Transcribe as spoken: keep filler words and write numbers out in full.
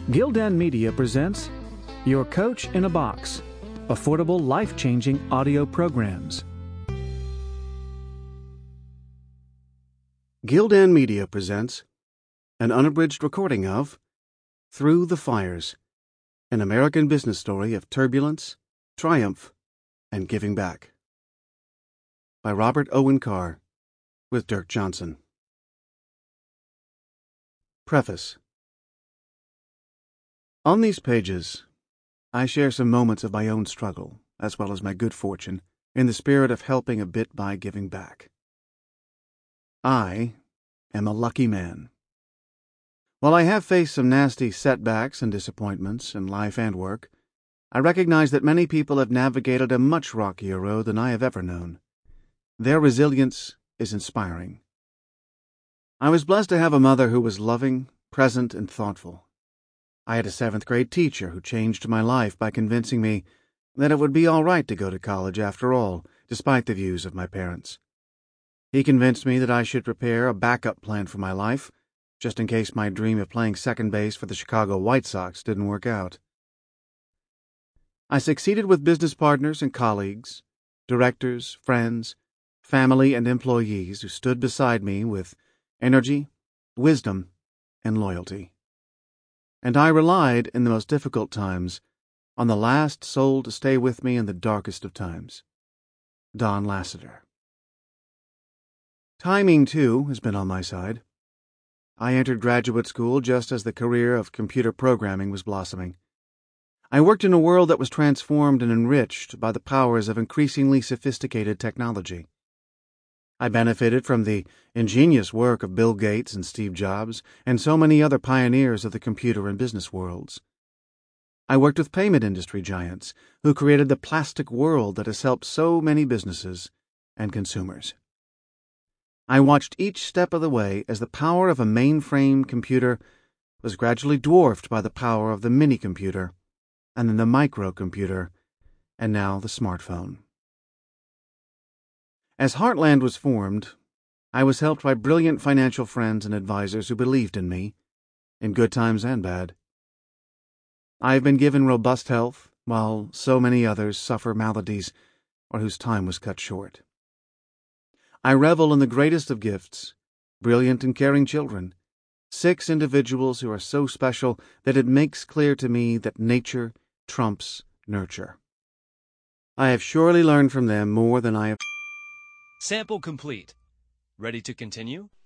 Gildan Media presents Your Coach in a Box, affordable, life-changing audio programs. Gildan Media presents an unabridged recording of Through the Fires, an American business story of turbulence, triumph, and giving back. By Robert Owen Carr, with Dirk Johnson. Preface. On these pages, I share some moments of my own struggle, as well as my good fortune, in the spirit of helping a bit by giving back. I am a lucky man. While I have faced some nasty setbacks and disappointments in life and work, I recognize that many people have navigated a much rockier road than I have ever known. Their resilience is inspiring. I was blessed to have a mother who was loving, present, and thoughtful. I had a seventh grade teacher who changed my life by convincing me that it would be all right to go to college after all, despite the views of my parents. He convinced me that I should prepare a backup plan for my life, just in case my dream of playing second base for the Chicago White Sox didn't work out. I succeeded with business partners and colleagues, directors, friends, family, and employees who stood beside me with energy, wisdom, and loyalty. And I relied, in the most difficult times, on the last soul to stay with me in the darkest of times, Don Lassiter. Timing, too, has been on my side. I entered graduate school just as the career of computer programming was blossoming. I worked in a world that was transformed and enriched by the powers of increasingly sophisticated technology. I benefited from the ingenious work of Bill Gates and Steve Jobs and so many other pioneers of the computer and business worlds. I worked with payment industry giants who created the plastic world that has helped so many businesses and consumers. I watched each step of the way as the power of a mainframe computer was gradually dwarfed by the power of the mini-computer, and then the microcomputer, and now the smartphone. As Heartland was formed, I was helped by brilliant financial friends and advisors who believed in me, in good times and bad. I have been given robust health, while so many others suffer maladies or whose time was cut short. I revel in the greatest of gifts, brilliant and caring children, six individuals who are so special that it makes clear to me that nature trumps nurture. I have surely learned from them more than I have. Sample complete. Ready to continue?